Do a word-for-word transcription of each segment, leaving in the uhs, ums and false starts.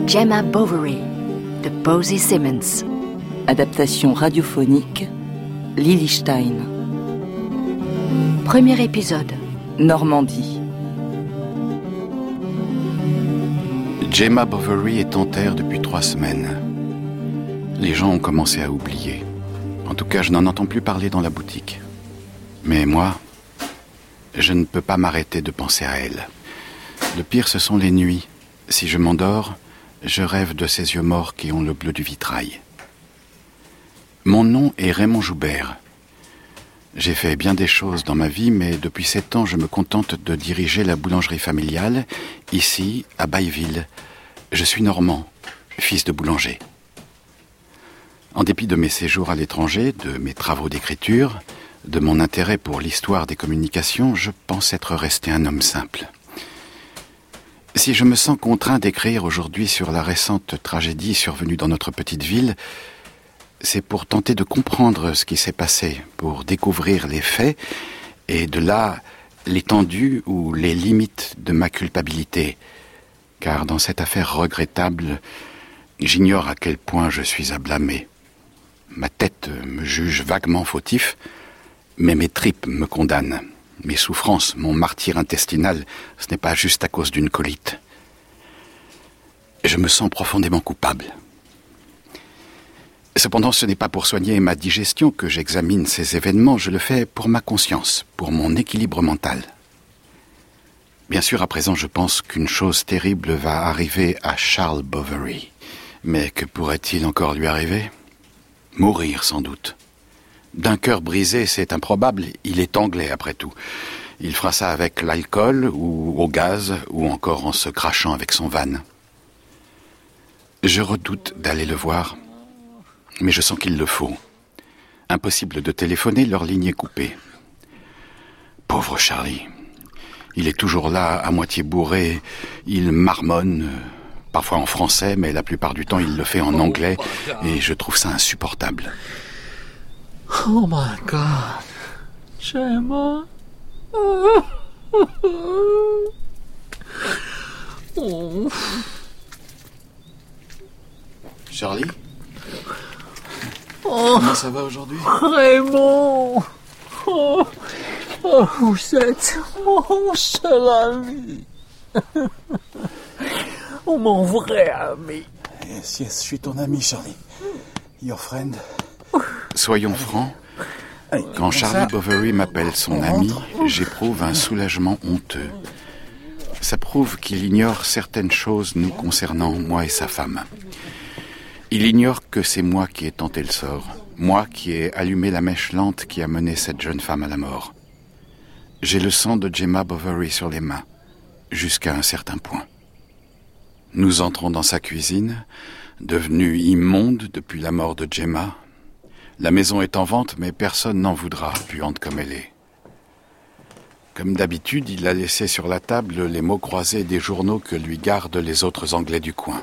Gemma Bovary de Posy Simmons. Adaptation radiophonique, Lily Stein. Premier épisode. Normandie. Gemma Bovary est en terre depuis trois semaines. Les gens ont commencé à oublier. En tout cas, je n'en entends plus parler dans la boutique. Mais moi, je ne peux pas m'arrêter de penser à elle. Le pire, ce sont les nuits. Si je m'endors, je rêve de ces yeux morts qui ont le bleu du vitrail. Mon nom est Raymond Joubert. J'ai fait bien des choses dans ma vie, mais depuis sept ans, je me contente de diriger la boulangerie familiale, ici, à Bailleville. Je suis normand, fils de boulanger. En dépit de mes séjours à l'étranger, de mes travaux d'écriture, de mon intérêt pour l'histoire des communications, je pense être resté un homme simple. Si je me sens contraint d'écrire aujourd'hui sur la récente tragédie survenue dans notre petite ville, c'est pour tenter de comprendre ce qui s'est passé, pour découvrir les faits, et de là, l'étendue ou les limites de ma culpabilité. Car dans cette affaire regrettable, j'ignore à quel point je suis à blâmer. Ma tête me juge vaguement fautif, mais mes tripes me condamnent. Mes souffrances, mon martyre intestinal, ce n'est pas juste à cause d'une colite. Je me sens profondément coupable. Cependant, ce n'est pas pour soigner ma digestion que j'examine ces événements, je le fais pour ma conscience, pour mon équilibre mental. Bien sûr, à présent, je pense qu'une chose terrible va arriver à Charles Bovary. Mais que pourrait-il encore lui arriver ? Mourir, sans doute. D'un cœur brisé, c'est improbable, il est anglais après tout. Il fera ça avec l'alcool, ou au gaz, ou encore en se crachant avec son van. Je redoute d'aller le voir, mais je sens qu'il le faut. Impossible de téléphoner, leur ligne est coupée. Pauvre Charlie. Il est toujours là, à moitié bourré, il marmonne, parfois en français, mais la plupart du temps il le fait en anglais, et je trouve ça insupportable. Oh my God, Gemma. Oh. Charlie, Oh. comment ça va aujourd'hui ? Raymond. Oh. Oh, vous êtes mon seul ami. Oh, mon vrai ami. Yes, yes, je suis ton ami, Charlie. Your friend. Soyons francs, quand Charlie Bovary m'appelle son ami, j'éprouve un soulagement honteux. Ça prouve qu'il ignore certaines choses nous concernant, moi et sa femme. Il ignore que c'est moi qui ai tenté le sort, moi qui ai allumé la mèche lente qui a mené cette jeune femme à la mort. J'ai le sang de Gemma Bovary sur les mains, jusqu'à un certain point. Nous entrons dans sa cuisine, devenue immonde depuis la mort de Gemma. La maison est en vente, mais personne n'en voudra, puante comme elle est. Comme d'habitude, il a laissé sur la table les mots croisés des journaux que lui gardent les autres Anglais du coin.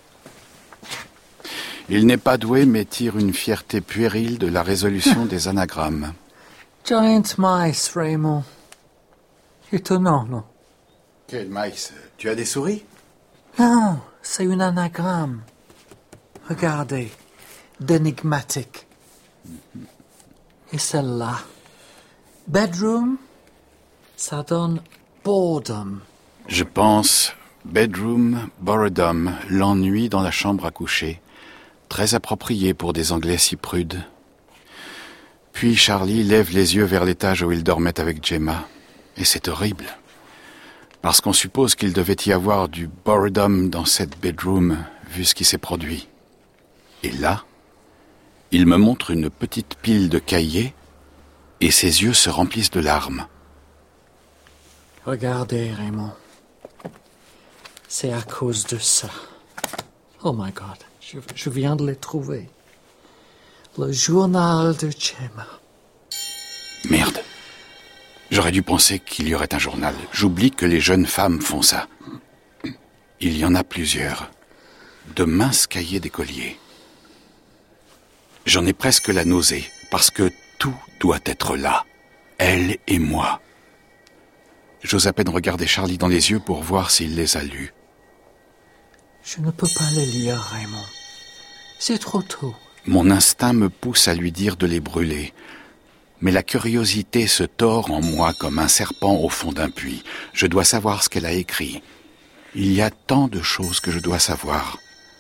Il n'est pas doué, mais tire une fierté puérile de la résolution des anagrammes. Giant mice, Raymond. Étonnant, non? Quel mice ? Tu as des souris ? Non, c'est un anagramme. Regardez, d'énigmatique. Et celle-là. Bedroom, ça donne boredom. Je pense bedroom, boredom, l'ennui dans la chambre à coucher. Très approprié pour des Anglais si prudes. Puis Charlie lève les yeux vers l'étage où il dormait avec Gemma. Et c'est horrible. Parce qu'on suppose qu'il devait y avoir du boredom dans cette bedroom, vu ce qui s'est produit. Et là, il me montre une petite pile de cahiers, et ses yeux se remplissent de larmes. Regardez, Raymond. C'est à cause de ça. Oh my God, je, je viens de les trouver. Le journal de Gemma. Merde. J'aurais dû penser qu'il y aurait un journal. J'oublie que les jeunes femmes font ça. Il y en a plusieurs. De minces cahiers d'écoliers. J'en ai presque la nausée, parce que tout doit être là. Elle et moi. J'ose à peine regarder Charlie dans les yeux pour voir s'il les a lus. Je ne peux pas les lire, Raymond. C'est trop tôt. Mon instinct me pousse à lui dire de les brûler. Mais la curiosité se tord en moi comme un serpent au fond d'un puits. Je dois savoir ce qu'elle a écrit. Il y a tant de choses que je dois savoir.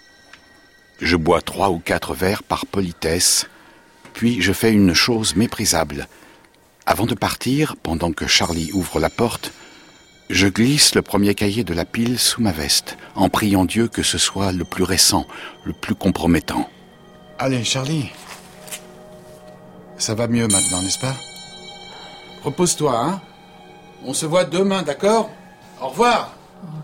Je bois trois ou quatre verres par politesse, puis je fais une chose méprisable. Avant de partir, pendant que Charlie ouvre la porte, je glisse le premier cahier de la pile sous ma veste, en priant Dieu que ce soit le plus récent, le plus compromettant. Allez, Charlie. Ça va mieux maintenant, n'est-ce pas? Repose-toi, hein? On se voit demain, d'accord? Au revoir!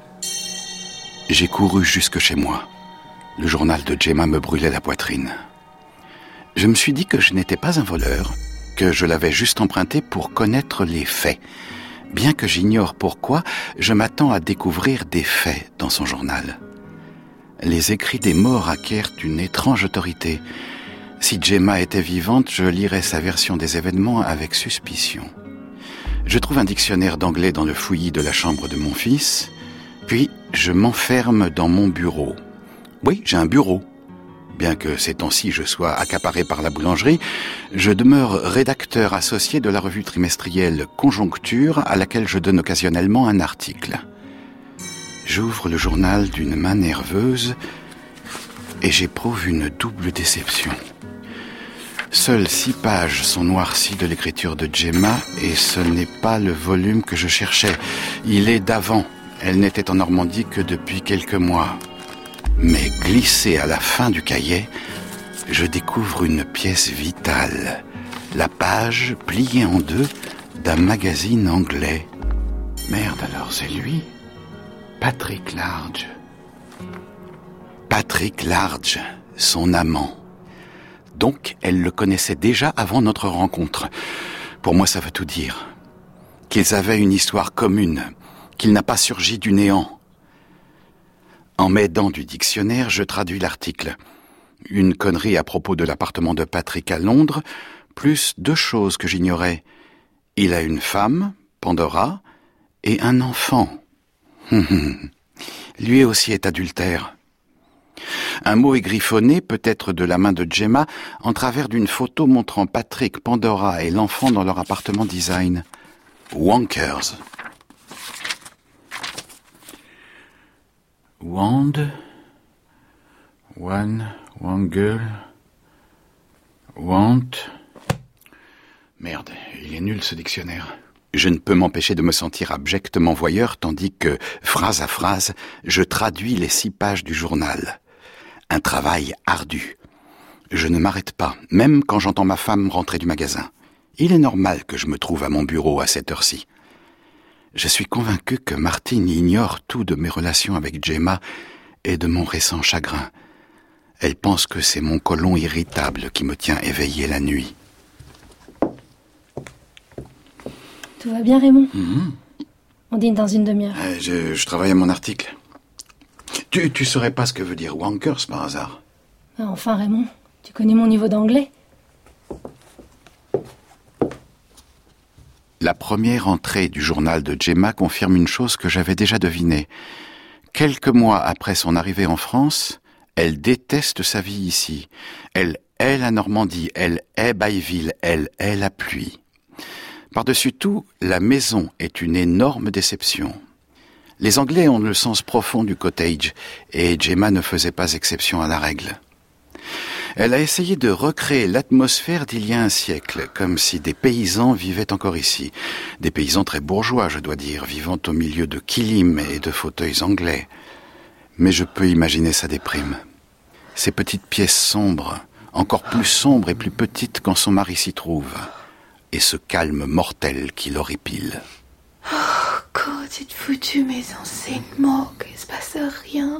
J'ai couru jusque chez moi. Le journal de Gemma me brûlait la poitrine. Je me suis dit que je n'étais pas un voleur, que je l'avais juste emprunté pour connaître les faits. Bien que j'ignore pourquoi, je m'attends à découvrir des faits dans son journal. Les écrits des morts acquièrent une étrange autorité. Si Gemma était vivante, je lirais sa version des événements avec suspicion. Je trouve un dictionnaire d'anglais dans le fouillis de la chambre de mon fils, puis je m'enferme dans mon bureau. Oui, j'ai un bureau. Bien que ces temps-ci je sois accaparé par la boulangerie, je demeure rédacteur associé de la revue trimestrielle Conjoncture, à laquelle je donne occasionnellement un article. J'ouvre le journal d'une main nerveuse et j'éprouve une double déception. Seules six pages sont noircies de l'écriture de Gemma et ce n'est pas le volume que je cherchais. Il est d'avant. Elle n'était en Normandie que depuis quelques mois. Mais glissé à la fin du cahier, je découvre une pièce vitale. La page, pliée en deux, d'un magazine anglais. Merde alors, c'est lui? Patrick Large. Patrick Large, son amant. Donc, elle le connaissait déjà avant notre rencontre. Pour moi, ça veut tout dire. Qu'ils avaient une histoire commune, qu'il n'a pas surgi du néant. En m'aidant du dictionnaire, je traduis l'article. Une connerie à propos de l'appartement de Patrick à Londres, plus deux choses que j'ignorais. Il a une femme, Pandora, et un enfant. Lui aussi est adultère. Un mot est griffonné, peut-être de la main de Gemma, en travers d'une photo montrant Patrick, Pandora et l'enfant dans leur appartement design. Wonkers. Wand, one, one girl, want. Merde, il est nul ce dictionnaire. Je ne peux m'empêcher de me sentir abjectement voyeur, tandis que, phrase à phrase, je traduis les six pages du journal. Un travail ardu. Je ne m'arrête pas, même quand j'entends ma femme rentrer du magasin. Il est normal que je me trouve à mon bureau à cette heure-ci. Je suis convaincu que Martine ignore tout de mes relations avec Gemma et de mon récent chagrin. Elle pense que c'est mon côlon irritable qui me tient éveillé la nuit. Tout va bien, Raymond? Mm-hmm. On dîne dans une demi-heure. Euh, je, je travaille à mon article. Tu, tu saurais pas ce que veut dire Wonkers par hasard? Ah, enfin, Raymond, tu connais mon niveau d'anglais? La première entrée du journal de Gemma confirme une chose que j'avais déjà devinée. Quelques mois après son arrivée en France, elle déteste sa vie ici. Elle hait la Normandie, elle hait Bayville, elle hait la pluie. Par-dessus tout, la maison est une énorme déception. Les Anglais ont le sens profond du cottage, et Gemma ne faisait pas exception à la règle. Elle a essayé de recréer l'atmosphère d'il y a un siècle, comme si des paysans vivaient encore ici. Des paysans très bourgeois, je dois dire, vivant au milieu de kilim et de fauteuils anglais. Mais je peux imaginer sa déprime. Ces petites pièces sombres, encore plus sombres et plus petites quand son mari s'y trouve. Et ce calme mortel qui l'horripile. Oh, God, cette foutue maison, c'est une morgue, il se passe rien.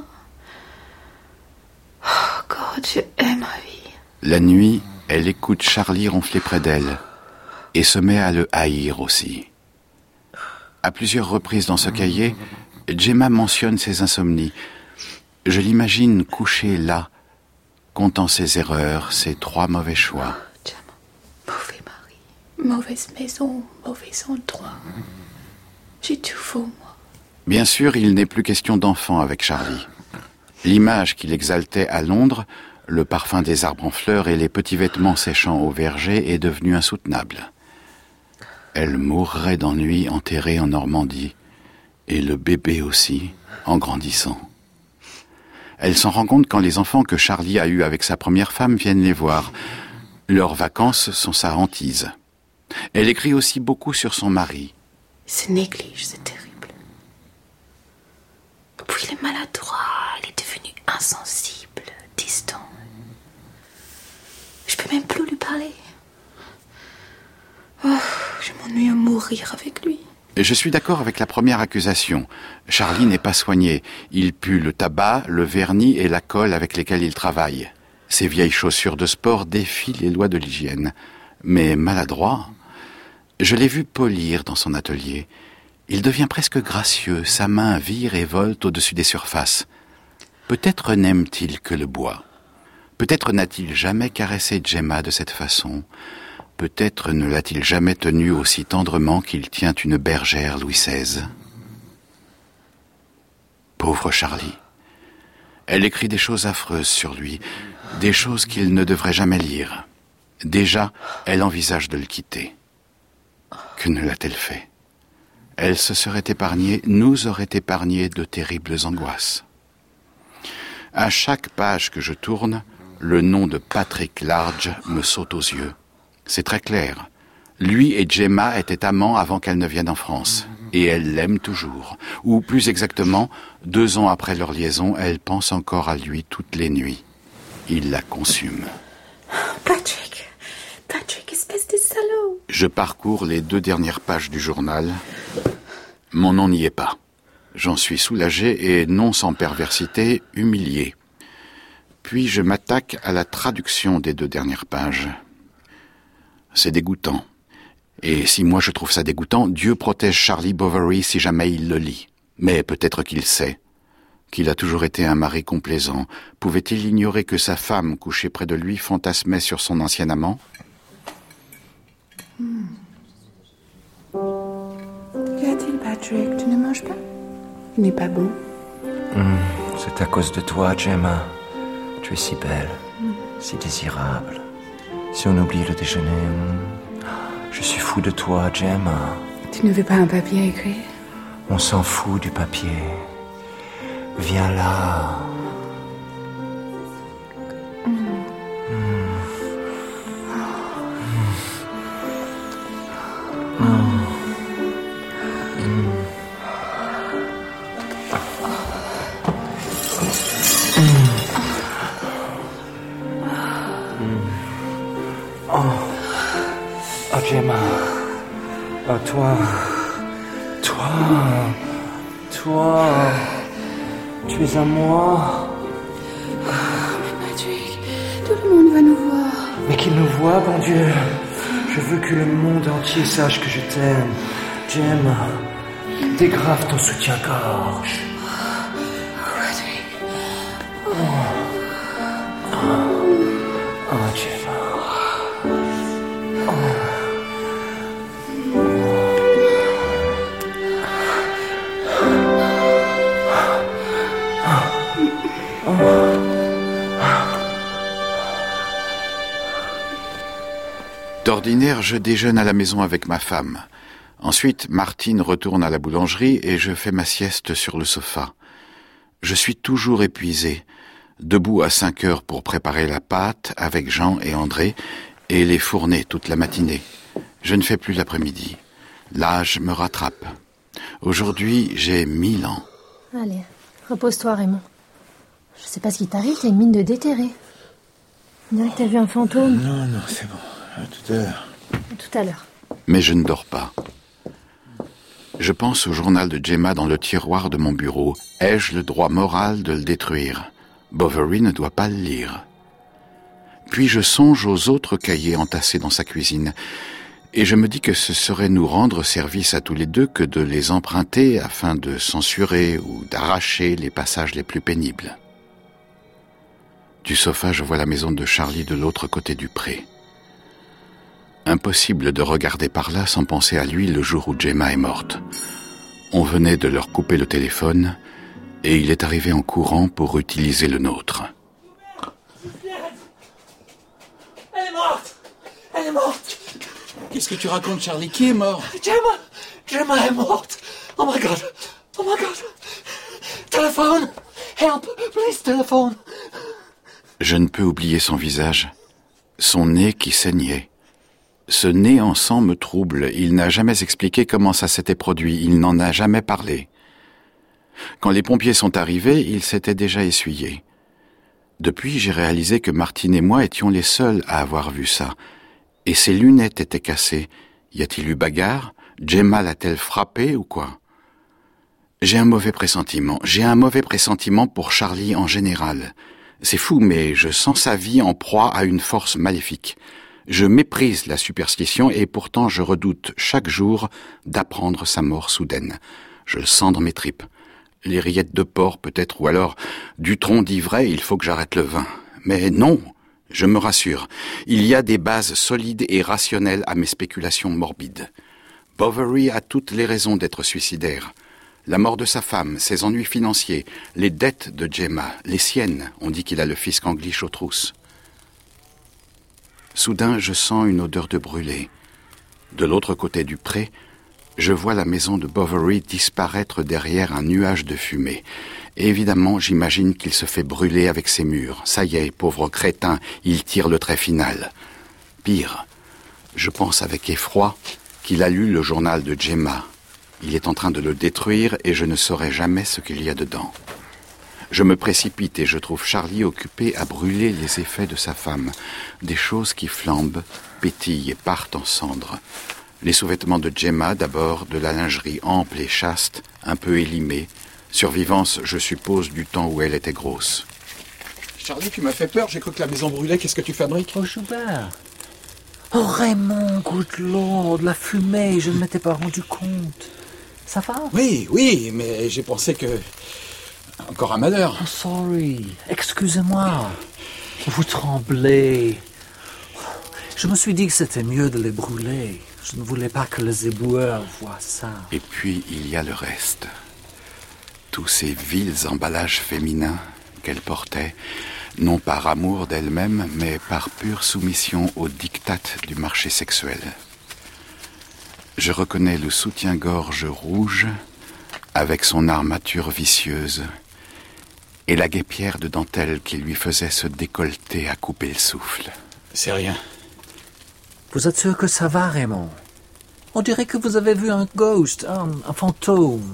Oh, God, je hais ma vie. La nuit, elle écoute Charlie ronfler près d'elle et se met à le haïr aussi. À plusieurs reprises dans ce cahier, Gemma mentionne ses insomnies. Je l'imagine couchée là, comptant ses erreurs, ses trois mauvais choix. Oh, Gemma, mauvais mari, mauvaise maison, mauvais endroit. J'ai tout faux, moi. Bien sûr, il n'est plus question d'enfant avec Charlie. L'image qu'il exaltait à Londres, le parfum des arbres en fleurs et les petits vêtements séchant au verger, est devenue insoutenable. Elle mourrait d'ennui enterrée en Normandie, et le bébé aussi, en grandissant. Elle s'en rend compte quand les enfants que Charlie a eus avec sa première femme viennent les voir. Leurs vacances sont sa hantise. Elle écrit aussi beaucoup sur son mari. Il se néglige, c'est terrible. Puis il est maladroit, il est devenu insensible, distant. Je peux même plus lui parler. Oh, je m'ennuie à mourir avec lui. Je suis d'accord avec la première accusation. Charlie n'est pas soigné. Il pue le tabac, le vernis et la colle avec lesquels il travaille. Ses vieilles chaussures de sport défient les lois de l'hygiène. Mais maladroit, je l'ai vu polir dans son atelier. Il devient presque gracieux, sa main vire et volte au-dessus des surfaces. Peut-être n'aime-t-il que le bois. Peut-être n'a-t-il jamais caressé Gemma de cette façon. Peut-être ne l'a-t-il jamais tenue aussi tendrement qu'il tient une bergère Louis seize. Pauvre Charlie. Elle écrit des choses affreuses sur lui, des choses qu'il ne devrait jamais lire. Déjà, elle envisage de le quitter. Que ne l'a-t-elle fait? Elle se serait épargnée, nous aurait épargné de terribles angoisses. À chaque page que je tourne, le nom de Patrick Large me saute aux yeux. C'est très clair. Lui et Gemma étaient amants avant qu'elle ne vienne en France. Et elle l'aime toujours. Ou plus exactement, deux ans après leur liaison, elle pense encore à lui toutes les nuits. Il la consume. Patrick, Patrick, espèce de salaud. Je parcours les deux dernières pages du journal. Mon nom n'y est pas. J'en suis soulagé et, non sans perversité, humilié. Puis je m'attaque à la traduction des deux dernières pages. C'est dégoûtant. Et si moi je trouve ça dégoûtant, Dieu protège Charlie Bovary si jamais il le lit. Mais peut-être qu'il sait. Qu'il a toujours été un mari complaisant. Pouvait-il ignorer que sa femme, couchée près de lui, fantasmait sur son ancien amant? Hmm. Qu'y a-t-il, Patrick? Tu ne manges pas? Il n'est pas bon. Mm, c'est à cause de toi, Gemma. Tu es si belle, mm. si désirable. Si on oublie le déjeuner, mm, je suis fou de toi, Gemma. Tu ne veux pas un papier à écrire? On s'en fout du papier. Viens là. Mm. Mm. Mm. Mm. Oh, Gemma. Oh, toi. Toi. Toi. Tu es à moi. Patrick, tout le monde va nous voir. Mais qu'il nous voit, bon Dieu. Je veux que le monde entier sache que je t'aime. Gemma, dégrave ton soutien-gorge. Patrick. Oh. Oh. Oh, Gemma. D'ordinaire, je déjeune à la maison avec ma femme. Ensuite, Martine retourne à la boulangerie et je fais ma sieste sur le sofa. Je suis toujours épuisé, debout à cinq heures pour préparer la pâte avec Jean et André et les fourner toute la matinée. Je ne fais plus l'après-midi. L'âge me rattrape. Aujourd'hui, j'ai mille ans. Allez, repose-toi, Raymond. Je sais pas ce qui t'arrive, t'as une mine de déterré. On dirait que t'as vu un fantôme. Non, non, c'est bon. À tout à l'heure. À tout à l'heure. Mais je ne dors pas. Je pense au journal de Gemma dans le tiroir de mon bureau. Ai-je le droit moral de le détruire? Bovary ne doit pas le lire. Puis je songe aux autres cahiers entassés dans sa cuisine. Et je me dis que ce serait nous rendre service à tous les deux que de les emprunter afin de censurer ou d'arracher les passages les plus pénibles. Du sofa, je vois la maison de Charlie de l'autre côté du pré. Impossible de regarder par là sans penser à lui le jour où Gemma est morte. On venait de leur couper le téléphone et il est arrivé en courant pour utiliser le nôtre. Elle est morte! Elle est morte! Qu'est-ce que tu racontes, Charlie? Qui est mort? Gemma! Gemma est morte! Oh my God! Oh my God! Téléphone! Help! Please, téléphone! Je ne peux oublier son visage, son nez qui saignait. Ce nez en sang me trouble. Il n'a jamais expliqué comment ça s'était produit. Il n'en a jamais parlé. Quand les pompiers sont arrivés, il s'était déjà essuyé. Depuis, j'ai réalisé que Martine et moi étions les seuls à avoir vu ça. Et ses lunettes étaient cassées. Y a-t-il eu bagarre? Gemma l'a-t-elle frappé ou quoi? J'ai un mauvais pressentiment. J'ai un mauvais pressentiment pour Charlie en général. C'est fou, mais je sens sa vie en proie à une force maléfique. Je méprise la superstition et pourtant je redoute chaque jour d'apprendre sa mort soudaine. Je le sens dans mes tripes. Les rillettes de porc peut-être, ou alors du tronc d'ivraie, il faut que j'arrête le vin. Mais non, je me rassure. Il y a des bases solides et rationnelles à mes spéculations morbides. Bovary a toutes les raisons d'être suicidaire. La mort de sa femme, ses ennuis financiers, les dettes de Gemma, les siennes. On dit qu'il a le fisc Anglish aux trousses. Soudain, je sens une odeur de brûlé. De l'autre côté du pré, je vois la maison de Bovary disparaître derrière un nuage de fumée. Et évidemment, j'imagine qu'il se fait brûler avec ses murs. Ça y est, pauvre crétin, il tire le trait final. Pire, je pense avec effroi qu'il a lu le journal de Gemma. Il est en train de le détruire et je ne saurai jamais ce qu'il y a dedans. Je me précipite et je trouve Charlie occupé à brûler les effets de sa femme. Des choses qui flambent, pétillent et partent en cendres. Les sous-vêtements de Gemma, d'abord, de la lingerie ample et chaste, un peu élimée. Survivance, je suppose, du temps où elle était grosse. Charlie, tu m'as fait peur, j'ai cru que la maison brûlait. Qu'est-ce que tu fabriques? Oh, Joubert! Oh, Raymond, good Lord, la fumée, je ne m'étais pas rendu compte. Ça va? Oui, oui, mais j'ai pensé que... Encore un malheur. Oh, sorry. Excusez-moi. Vous tremblez. Je me suis dit que c'était mieux de les brûler. Je ne voulais pas que les éboueurs voient ça. Et puis, il y a le reste. Tous ces vils emballages féminins qu'elle portait, non par amour d'elle-même, mais par pure soumission aux diktats du marché sexuel. Je reconnais le soutien-gorge rouge avec son armature vicieuse et la guêpière de dentelle qui lui faisait se décolleter à couper le souffle. C'est rien. Vous êtes sûr que ça va, Raymond? On dirait que vous avez vu un ghost, un, un fantôme.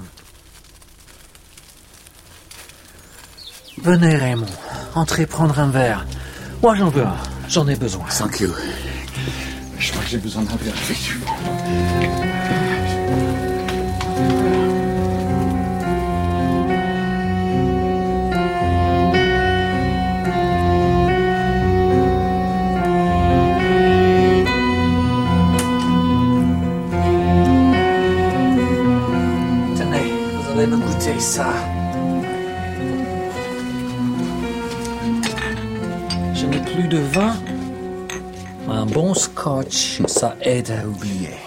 Venez, Raymond. Entrez prendre un verre. Moi, j'en veux un. J'en ai besoin. Thank you. Je crois que j'ai besoin d'un verre, effectivement. Tenez, vous allez me goûter ça. Je n'ai plus de vin. Un bon scotch, ça aide à oublier.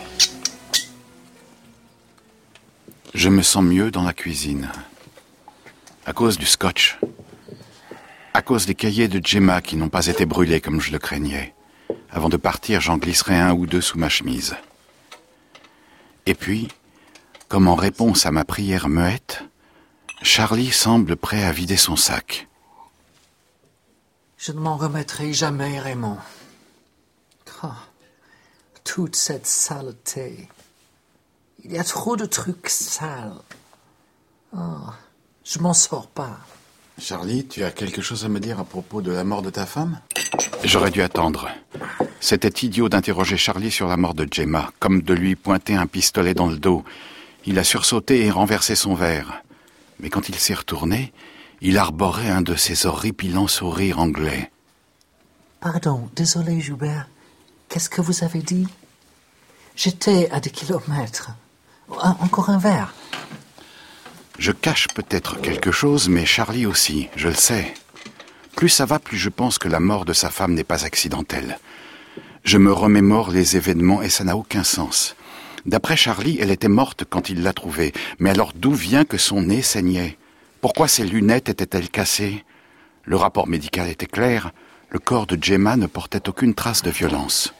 Je me sens mieux dans la cuisine. À cause du scotch. À cause des cahiers de Gemma qui n'ont pas été brûlés comme je le craignais. Avant de partir, j'en glisserai un ou deux sous ma chemise. Et puis, comme en réponse à ma prière muette, Charlie semble prêt à vider son sac. Je ne m'en remettrai jamais, Raymond. Oh, toute cette saleté. Il y a trop de trucs sales. Oh, je m'en sors pas. Charlie, tu as quelque chose à me dire à propos de la mort de ta femme? J'aurais dû attendre. C'était idiot d'interroger Charlie sur la mort de Gemma, comme de lui pointer un pistolet dans le dos. Il a sursauté et renversé son verre. Mais quand il s'est retourné, il arborait un de ces horripilants sourires anglais. Pardon, désolé, Joubert. Qu'est-ce que vous avez dit? J'étais à des kilomètres. Un, encore un verre. Je cache peut-être quelque chose, mais Charlie aussi, je le sais. Plus ça va, plus je pense que la mort de sa femme n'est pas accidentelle. Je me remémore les événements et ça n'a aucun sens. D'après Charlie, elle était morte quand il l'a trouvée. Mais alors d'où vient que son nez saignait? Pourquoi ses lunettes étaient-elles cassées? Le rapport médical était clair. Le corps de Gemma ne portait aucune trace de violence.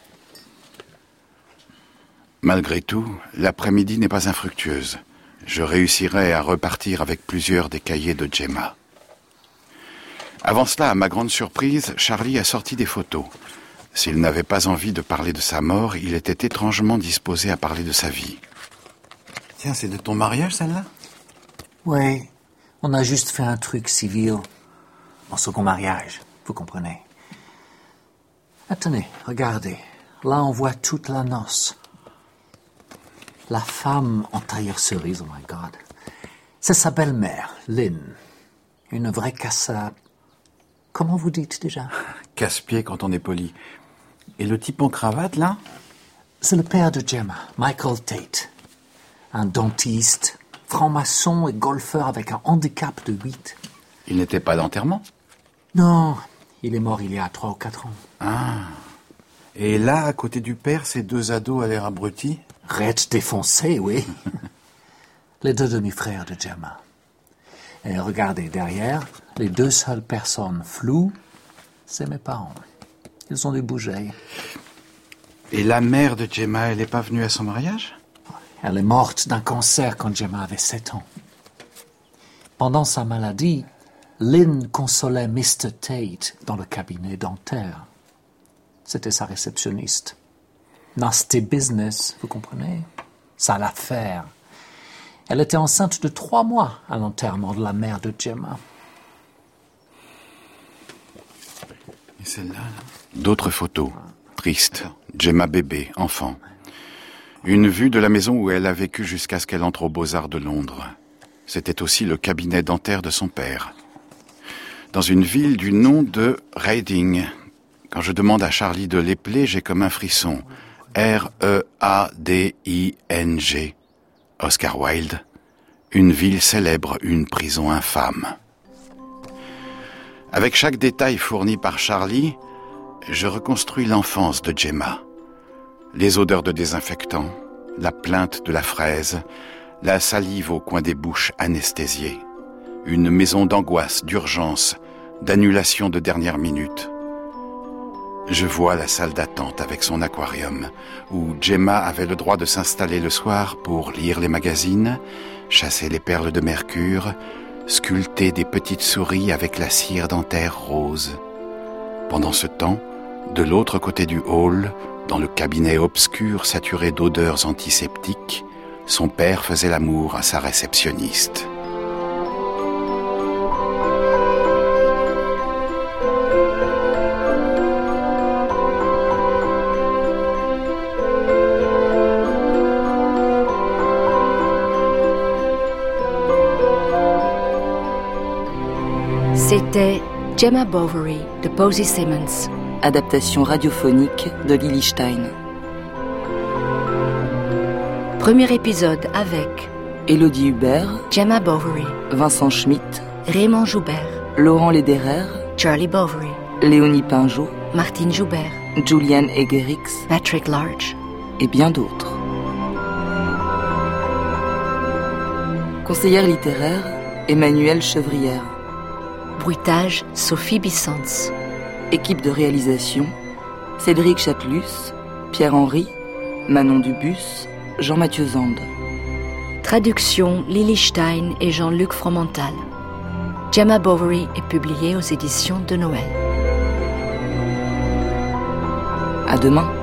Malgré tout, l'après-midi n'est pas infructueuse. Je réussirai à repartir avec plusieurs des cahiers de Gemma. Avant cela, à ma grande surprise, Charlie a sorti des photos. S'il n'avait pas envie de parler de sa mort, il était étrangement disposé à parler de sa vie. Tiens, c'est de ton mariage, celle-là? Oui, on a juste fait un truc civil. Mon second mariage, vous comprenez. Ah, tenez, regardez. Là, on voit toute la noce. La femme en tailleur cerise, oh my God. C'est sa belle-mère, Lynn. Une vraie cassa... Comment vous dites déjà? Casse-pied quand on est poli. Et le type en cravate, là? C'est le père de Gemma, Michael Tate. Un dentiste, franc-maçon et golfeur avec un handicap de huit. Il n'était pas d'enterrement? Non, il est mort il y a trois ou quatre ans. Ah. Et là, à côté du père, ces deux ados à l'air abrutis? Raides défoncés, oui. Les deux demi-frères de Gemma. Et regardez, derrière, les deux seules personnes floues, c'est mes parents. Ils ont dû bouger. Et la mère de Gemma, elle n'est pas venue à son mariage? Elle est morte d'un cancer quand Gemma avait sept ans. Pendant sa maladie, Lynn consolait mister Tate dans le cabinet dentaire. C'était sa réceptionniste. Nasty business, vous comprenez? Sale affaire. Elle était enceinte de trois mois à l'enterrement de la mère de Gemma. Et celle-là, là? D'autres photos, tristes. Gemma bébé, enfant. Une vue de la maison où elle a vécu jusqu'à ce qu'elle entre aux Beaux-Arts de Londres. C'était aussi le cabinet dentaire de son père. Dans une ville du nom de Reading. Quand je demande à Charlie de l'épeler, j'ai comme un frisson. R E A D I N G. Oscar Wilde. Une ville célèbre, une prison infâme. Avec chaque détail fourni par Charlie, je reconstruis l'enfance de Gemma. Les odeurs de désinfectant, la plainte de la fraise, la salive au coin des bouches anesthésiées. Une maison d'angoisse, d'urgence, d'annulation de dernière minute. Je vois la salle d'attente avec son aquarium, où Gemma avait le droit de s'installer le soir pour lire les magazines, chasser les perles de mercure, sculpter des petites souris avec la cire dentaire rose. Pendant ce temps, de l'autre côté du hall, dans le cabinet obscur saturé d'odeurs antiseptiques, son père faisait l'amour à sa réceptionniste. C'était Gemma Bovary de Posey Simmons. Adaptation radiophonique de Lily Stein. Premier épisode avec Élodie Hubert, Gemma Bovary, Vincent Schmitt, Raymond Joubert, Laurent Lederer, Charlie Bovary, Léonie Pinjot, Martine Joubert, Julianne Egerix, Patrick Large et bien d'autres. Conseillère littéraire, Emmanuelle Chevrière. Bruitage, Sophie Bissens. Équipe de réalisation, Cédric Chatelus, Pierre-Henry, Manon Dubus, Jean-Mathieu Zande. Traduction, Lily Stein et Jean-Luc Fromental. Gemma Bovary est publiée aux éditions de Noël. À demain.